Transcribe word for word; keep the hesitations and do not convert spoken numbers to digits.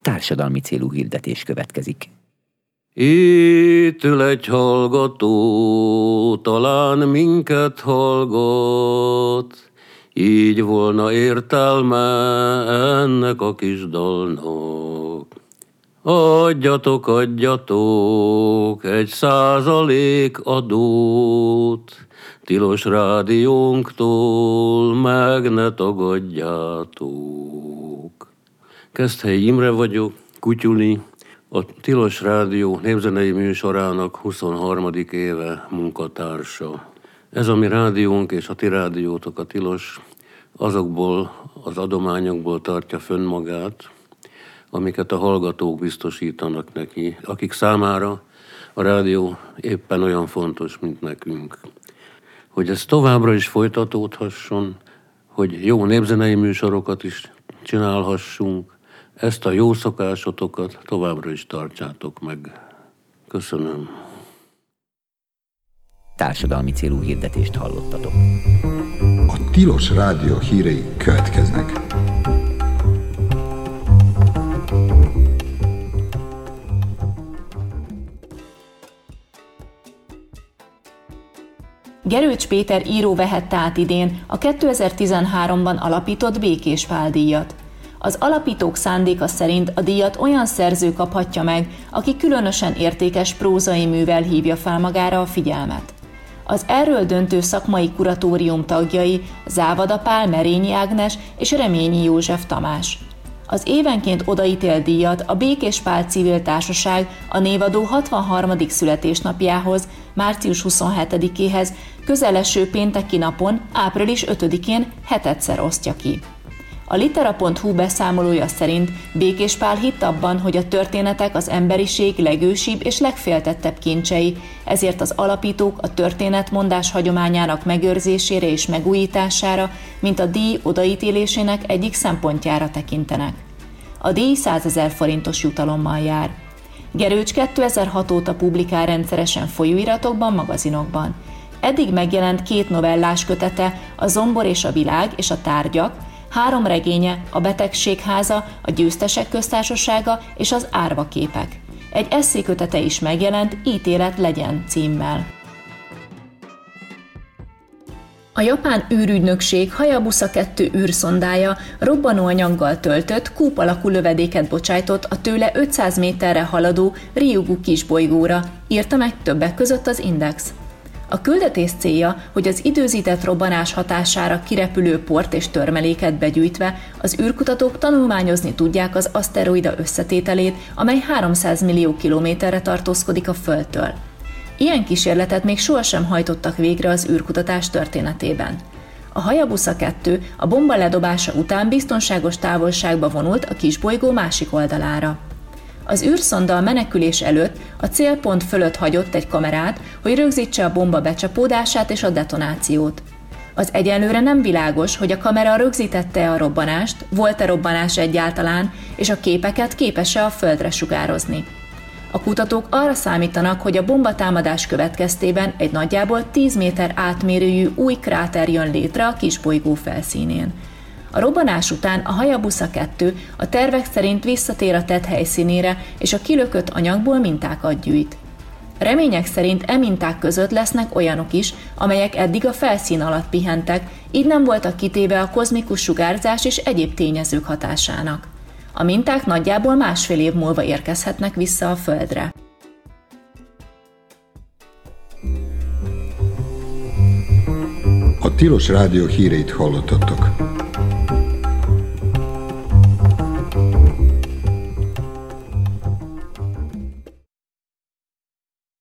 társadalmi célú hirdetés következik. Itt ül egy hallgató, talán minket hallgat, így volna értelme ennek a kis dalnak. Adjatok, adjatok egy százalék adót, tilos rádiónktól meg ne tagadjátok. Keszthelyi Imre vagyok, Kutyuli, a Tilos Rádió népzenei műsorának huszonharmadik éve munkatársa. Ez a mi rádiónk és a ti rádiótok, a Tilos, azokból az adományokból tartja fönn magát, amiket a hallgatók biztosítanak neki, akik számára a rádió éppen olyan fontos, mint nekünk. Hogy ez továbbra is folytatódhasson, hogy jó népzenei műsorokat is csinálhassunk, ezt a jó szokásotokat továbbra is tartsátok meg. Köszönöm. Társadalmi célú hirdetést hallottatok. A Tilos Rádió hírei következnek. Gerőcs Péter író vehette át idén a kétezer-tizenháromban alapított Békés Pál díjat. Az alapítók szándéka szerint a díjat olyan szerző kaphatja meg, aki különösen értékes prózai művel hívja fel magára a figyelmet. Az erről döntő szakmai kuratórium tagjai Závada Pál, Merényi Ágnes és Reményi József Tamás. Az évenként odaítélt díjat a Békés Pál Civil Társaság a névadó hatvanharmadik születésnapjához, március huszonhetedikéhez közeleső pénteki napon, április ötödikén hetedszer osztja ki. A litera pont hu beszámolója szerint Békés Pál hitt abban, hogy a történetek az emberiség legősibb és legféltettebb kincsei, ezért az alapítók a történetmondás hagyományának megőrzésére és megújítására, mint a díj odaítélésének egyik szempontjára tekintenek. A díj százezer forintos jutalommal jár. Gerőcs kétezer-hat óta publikál rendszeresen folyóiratokban, magazinokban. Eddig megjelent két novellás kötete, a Zombor és a világ és a tárgyak, három regénye, a Betegségháza, a Győztesek köztársasága és az Árvaképek. Egy esszékötete is megjelent, Ítélet legyen címmel. A japán űrügynökség Hayabusa kettő űrszondája robbanóanyaggal töltött, kúp alakú lövedéket bocsájtott a tőle ötszáz méterre haladó Ryugu kisbolygóra, írta meg többek között az Index. A küldetés célja, hogy az időzített robbanás hatására kirepülő port és törmeléket begyűjtve az űrkutatók tanulmányozni tudják az aszteroida összetételét, amely háromszáz millió kilométerre tartózkodik a Földtől. Ilyen kísérletet még sohasem hajtottak végre az űrkutatás történetében. A Hayabusa kettő a bomba ledobása után biztonságos távolságba vonult a kisbolygó másik oldalára. Az űrszonda a menekülés előtt a célpont fölött hagyott egy kamerát, hogy rögzítse a bomba becsapódását és a detonációt. Az egyenlőre nem világos, hogy a kamera rögzítette a robbanást, volt-e robbanás egyáltalán, és a képeket képes-e a Földre sugározni. A kutatók arra számítanak, hogy a bombatámadás következtében egy nagyjából tíz méter átmérőjű új kráter jön létre a kisbolygó felszínén. A robbanás után a Hayabusa kettő a tervek szerint visszatér a tett helyszínére, és a kilökött anyagból mintákat gyűjt. Remények szerint e minták között lesznek olyanok is, amelyek eddig a felszín alatt pihentek, így nem voltak kitéve a kozmikus sugárzás és egyéb tényezők hatásának. A minták nagyjából másfél év múlva érkezhetnek vissza a Földre. A Tilos Rádió híreit hallottatok.